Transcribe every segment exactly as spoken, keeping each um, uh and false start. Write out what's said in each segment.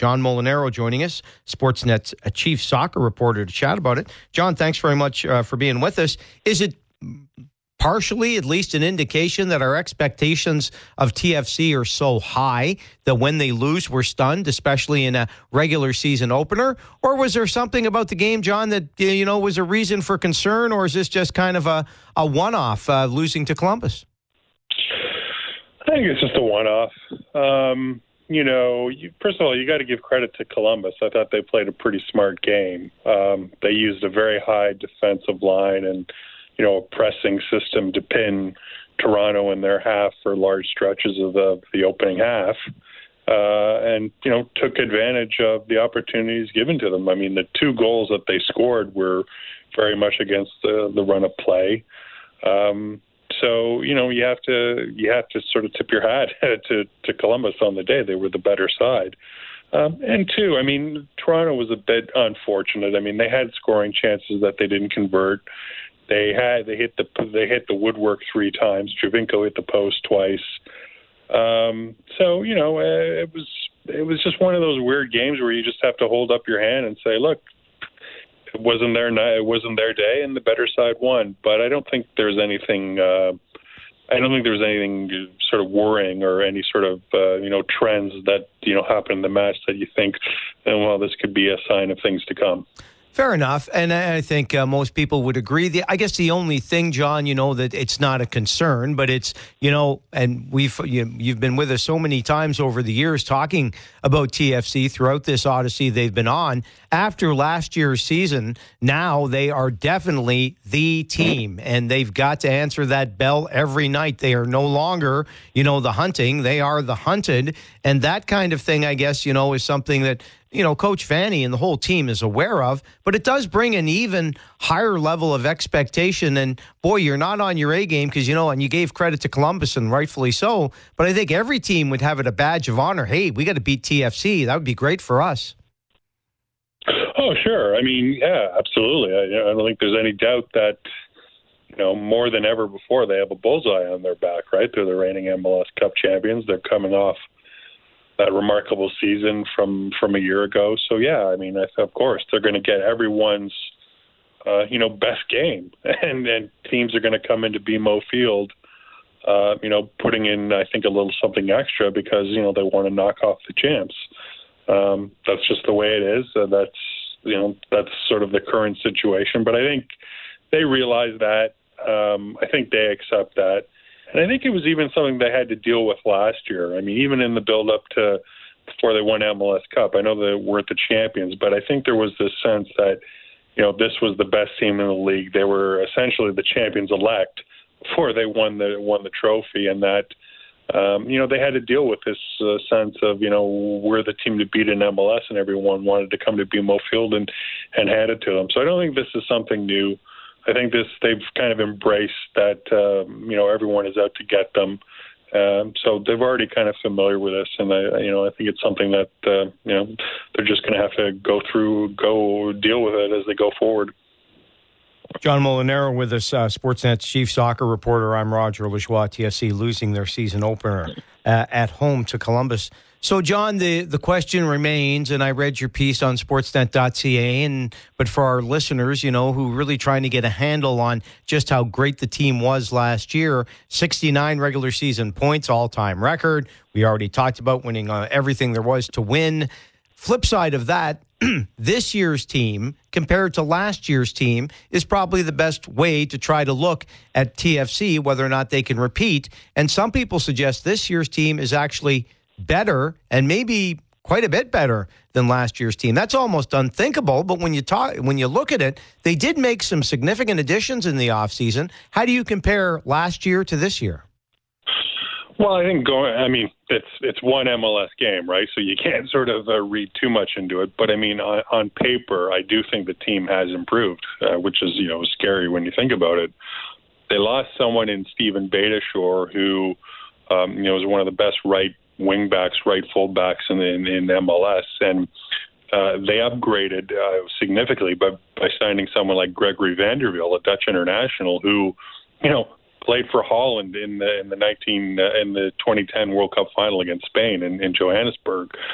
John Molinaro joining us, Sportsnet's chief soccer reporter, to chat about it. John, thanks very much uh, for being with us. Is it partially, at least, an indication that our expectations of T F C are so high that when they lose, we're stunned, especially in a regular season opener? Or was there something about the game, John, that, you know, was a reason for concern? Or is this just kind of a, a one-off, uh, losing to Columbus? I think it's just a one-off. Um, you know, you, first of all, you got to give credit to Columbus. I thought they played a pretty smart game. Um, they used a very high defensive line and, you know, a pressing system to pin Toronto in their half for large stretches of the, the opening half, uh, and, you know, took advantage of the opportunities given to them. I mean, the two goals that they scored were very much against the, the run of play. Um, so, you know, you have to you have to sort of tip your hat to, to Columbus on the day. They were the better side. Um, and two, I mean, Toronto was a bit unfortunate. I mean, they had scoring chances that they didn't convert. They had they hit the they hit the woodwork three times. Jovinko hit the post twice. Um, so you know it was it was just one of those weird games where you just have to hold up your hand and say, look, it wasn't their night, it wasn't their day, and the better side won. But I don't think there's anything. Uh, I don't think there's anything sort of worrying or any sort of uh, you know trends that you know happen in the match that you think, oh, well, this could be a sign of things to come. Fair enough, and I think uh, most people would agree. The, I guess the only thing, John, you know, that it's not a concern, but it's, you know, and we've you, you've been with us so many times over the years talking about T F C throughout this odyssey they've been on. After last year's season, now they are definitely the team, and they've got to answer that bell every night. They are no longer, you know, the hunting. They are the hunted, and that kind of thing, I guess, you know, is something that, you know, Coach Vanny and the whole team is aware of, but it does bring an even higher level of expectation. And boy, you're not on your A game because, you know, and you gave credit to Columbus and rightfully so, but I think every team would have it a badge of honor. Hey, we got to beat T F C. That would be great for us. Oh, sure. I mean, yeah, absolutely. I, I don't think there's any doubt that, you know, more than ever before, they have a bullseye on their back, right? They're the reigning M L S Cup champions. They're coming off that remarkable season from, from a year ago. So, yeah, I mean, I, of course, they're going to get everyone's, uh, you know, best game. And then teams are going to come into B M O Field, uh, you know, putting in, I think, a little something extra because, you know, they want to knock off the champs. Um, that's just the way it is. Uh, that's, you know, that's sort of the current situation. But I think they realize that. Um, I think they accept that. And I think it was even something they had to deal with last year. I mean, even in the build-up to before they won M L S Cup, I know they weren't the champions, but I think there was this sense that, you know, this was the best team in the league. They were essentially the champions-elect before they won the won the trophy, and that, um, you know, they had to deal with this uh, sense of, you know, we're the team to beat in M L S, and everyone wanted to come to B M O Field and, and hand it to them. So I don't think this is something new. I think this they've kind of embraced that, uh, you know, everyone is out to get them. Um, so they've already kind of familiar with this, and I, you know, I think it's something that, uh, you know, they're just going to have to go through, go deal with it as they go forward. John Molinaro with us, uh, Sportsnet's chief soccer reporter. I'm Roger Lajoie. T F C losing their season opener uh, at home to Columbus. So, John, the, the question remains, and I read your piece on sportsnet dot c a, and but for our listeners, you know, who really trying to get a handle on just how great the team was last year, sixty-nine regular season points, all-time record. We already talked about winning uh, everything there was to win. Flip side of that, this year's team, compared to last year's team, is probably the best way to try to look at T F C, whether or not they can repeat. And some people suggest this year's team is actually better and maybe quite a bit better than last year's team. That's almost unthinkable, but when you talk, when you look at it, they did make some significant additions in the offseason. How do you compare last year to this year? Well, I think going, I mean, it's it's one M L S game, right? So you can't sort of uh, read too much into it. But I mean, on, on paper, I do think the team has improved, uh, which is, you know, scary when you think about it. They lost someone in Stephen Beitashour, who, um, you know, is one of the best right wing backs, right full backs in, in, in M L S. And uh, they upgraded uh, significantly by, by signing someone like Gregory Vandervelde, a Dutch international, who, you know, played for Holland in the in the nineteen uh, in the twenty ten World Cup final against Spain in, in Johannesburg.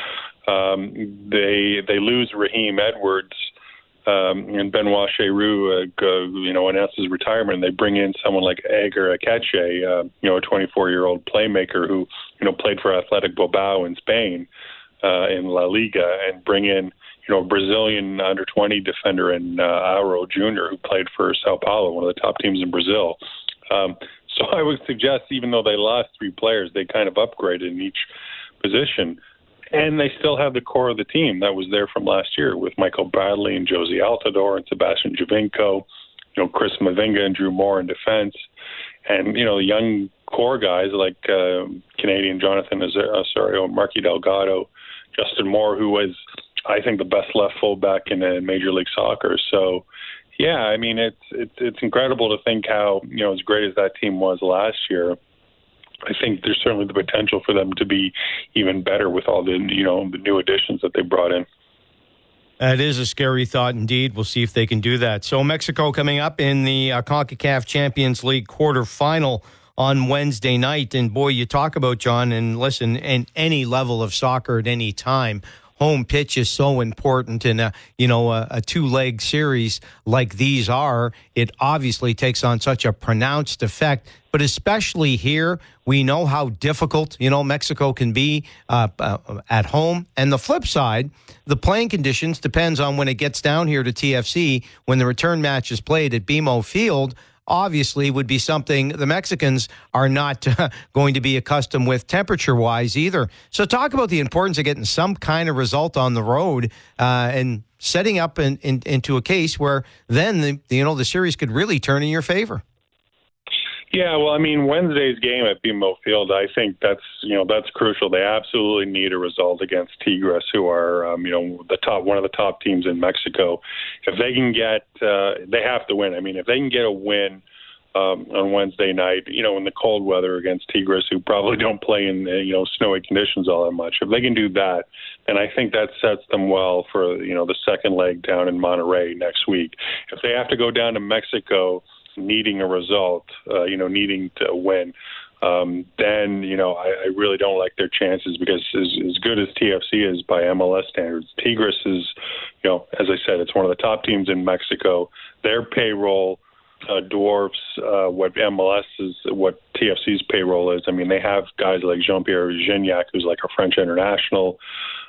Um, they they lose Raheem Edwards um, and Benoit Cheroux, uh, go, you know, announces retirement. And they bring in someone like Edgar Akeche, uh, you know, a twenty-four-year-old playmaker who, you know, played for Athletic Bilbao in Spain uh, in La Liga, and bring in, you know, a Brazilian under twenty defender in uh, Auro Junior, who played for Sao Paulo, one of the top teams in Brazil. Um, so I would suggest, even though they lost three players, they kind of upgraded in each position. And they still have the core of the team that was there from last year, with Michael Bradley and Josie Altidore and Sebastian Giovinco, you know, Chris Mavinga and Drew Moore in defense. And, you know, the young core guys like uh, Canadian Jonathan Osorio, Marky Delgado, Justin Moore, who was, I think, the best left fullback in uh, Major League Soccer. So, yeah, I mean, it's, it's it's incredible to think how, you know, as great as that team was last year, I think there's certainly the potential for them to be even better with all the, you know, the new additions that they brought in. That is a scary thought indeed. We'll see if they can do that. So Mexico coming up in the uh, CONCACAF Champions League quarterfinal on Wednesday night. And boy, you talk about, John, and listen, in any level of soccer at any time, home pitch is so important. And, uh, you know, a, a two-leg series like these are, it obviously takes on such a pronounced effect. But especially here, we know how difficult, you know, Mexico can be uh, uh, at home. And the flip side, the playing conditions depends on when it gets down here to T F C, when the return match is played at B M O Field, obviously would be something the Mexicans are not uh, going to be accustomed with temperature-wise either. So talk about the importance of getting some kind of result on the road uh, and setting up in, in, into a case where then, the, you know, the series could really turn in your favor. Yeah, well, I mean, Wednesday's game at B M O Field, I think that's, you know, that's crucial. They absolutely need a result against Tigres, who are, um, you know, the top, one of the top teams in Mexico. If they can get, uh, they have to win. I mean, if they can get a win um, on Wednesday night, you know, in the cold weather against Tigres, who probably don't play in, you know, snowy conditions all that much, if they can do that, then I think that sets them well for, you know, the second leg down in Monterrey next week. If they have to go down to Mexico needing a result, uh, you know, needing to win, um, then, you know, I, I really don't like their chances, because as, as good as T F C is by M L S standards, Tigres is, you know, as I said, it's one of the top teams in Mexico. Their payroll uh, dwarfs uh, what M L S is, what T F C's payroll is. I mean, they have guys like Jean-Pierre Gignac, who's like a French international.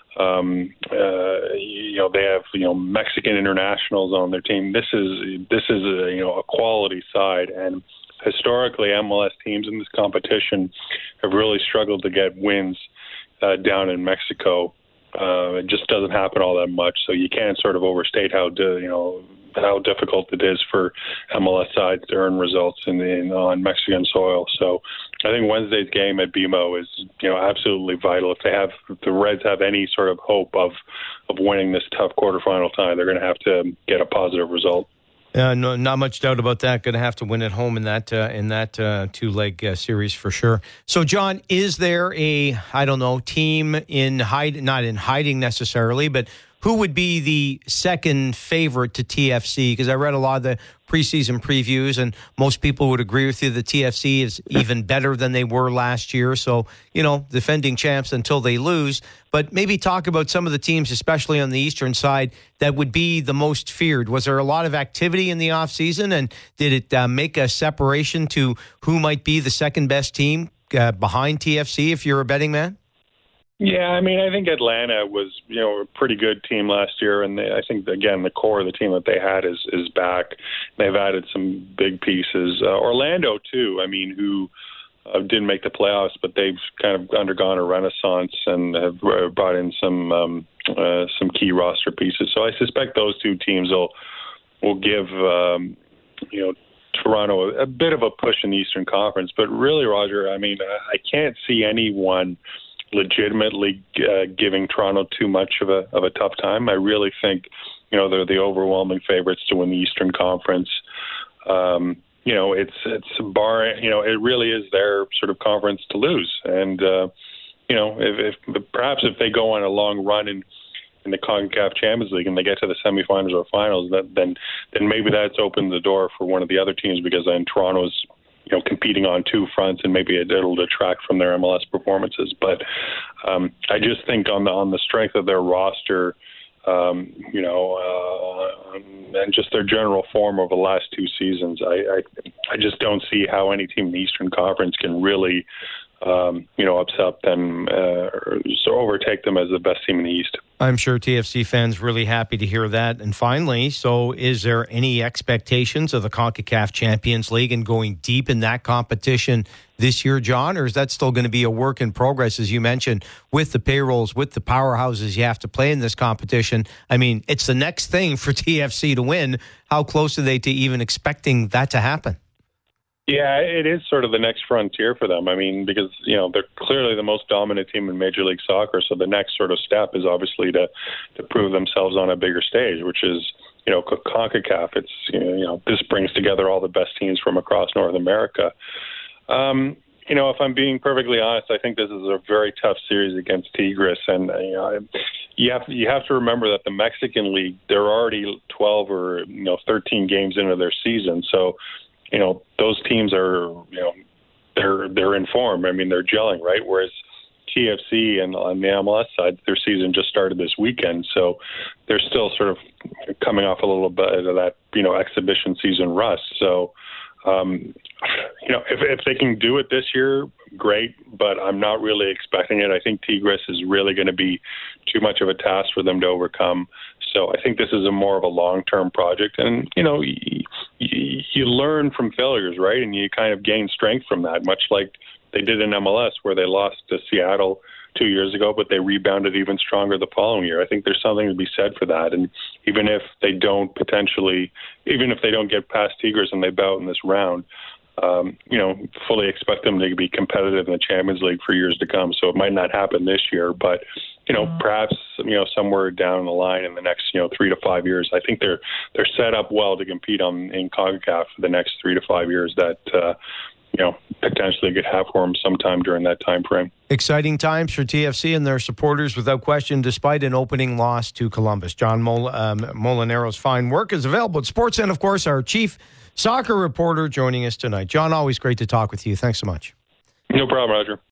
Um, uh, you know, they have, you know, Mexican internationals on their team. This is, this is a, you know, a quality side. And historically, M L S teams in this competition have really struggled to get wins uh, down in Mexico. Uh, it just doesn't happen all that much. So you can't sort of overstate how, do, you know, how difficult it is for M L S sides to earn results in, in on Mexican soil. So I think Wednesday's game at B M O is, you know, absolutely vital. If they have, if the Reds have any sort of hope of of winning this tough quarterfinal tie, they're going to have to get a positive result. Uh, no, not much doubt about that. Going to have to win at home in that uh, in that uh, two-leg uh, series for sure. So, John, is there a, I don't know, team in hide, not in hiding necessarily, but who would be the second favorite to T F C? Because I read a lot of the preseason previews, and most people would agree with you that T F C is even better than they were last year. So, you know, defending champs until they lose. But maybe talk about some of the teams, especially on the eastern side, that would be the most feared. Was there a lot of activity in the offseason, and did it uh, make a separation to who might be the second best team uh, behind T F C if you're a betting man? Yeah, I mean, I think Atlanta was, you know, a pretty good team last year, and they, I think, again, the core of the team that they had is is back. They've added some big pieces. Uh, Orlando, too, I mean, who uh, didn't make the playoffs, but they've kind of undergone a renaissance and have brought in some um, uh, some key roster pieces. So I suspect those two teams will will give, um, you know, Toronto a, a bit of a push in the Eastern Conference. But really, Roger, I mean, I, I can't see anyone legitimately uh, giving Toronto too much of a of a tough time. I really think, you know, they're the overwhelming favorites to win the Eastern Conference. Um, you know, it's it's bar. You know, it really is their sort of conference to lose. And uh, you know, if, if perhaps if they go on a long run in in the CONCACAF Champions League and they get to the semifinals or finals, that, then then maybe that's opened the door for one of the other teams, because then Toronto's, you know, competing on two fronts, and maybe it, it'll detract from their M L S performances. But um, I just think on the on the strength of their roster, um, you know, uh, and just their general form over the last two seasons, I, I I just don't see how any team in the Eastern Conference can really, um, you know, upset them uh, or so overtake them as the best team in the East. I'm sure T F C fans really happy to hear that. And finally, so is there any expectations of the CONCACAF Champions League and going deep in that competition this year, John? Or is that still going to be a work in progress, as you mentioned, with the payrolls, with the powerhouses you have to play in this competition? I mean, it's the next thing for T F C to win. How close are they to even expecting that to happen? Yeah, it is sort of the next frontier for them. I mean, because, you know, they're clearly the most dominant team in Major League Soccer. So the next sort of step is obviously to, to prove themselves on a bigger stage, which is, you know, CONCACAF. It's, you know, you know, this brings together all the best teams from across North America. Um, you know, if I'm being perfectly honest, I think this is a very tough series against Tigres. And, you know, you have, you have to remember that the Mexican League, they're already twelve or, you know, thirteen games into their season. So, you know, those teams are, you know, they're they're in form. I mean, they're gelling, right? Whereas T F C and on the M L S side, their season just started this weekend, so they're still sort of coming off a little bit of that, you know, exhibition season rust. So, um, you know, if if they can do it this year, great. But I'm not really expecting it. I think Tigres is really going to be too much of a task for them to overcome. So I think this is a more of a long-term project. And, you know, you, you learn from failures, right? And you kind of gain strength from that, much like they did in M L S, where they lost to Seattle two years ago, but they rebounded even stronger the following year. I think there's something to be said for that. And even if they don't potentially, even if they don't get past Tigres and they bow out in this round, Um, you know, fully expect them to be competitive in the Champions League for years to come. So it might not happen this year, but, you know, perhaps, you know, somewhere down the line in the next, you know, three to five years, I think they're they're set up well to compete on in CONCACAF for the next three to five years that, uh, you know, potentially could have for them sometime during that time frame. Exciting times for T F C and their supporters, without question, despite an opening loss to Columbus. John Mol- um, Molinero's fine work is available at Sportsnet. Of course, our chief soccer reporter joining us tonight. John, always great to talk with you. Thanks so much. No problem, Roger.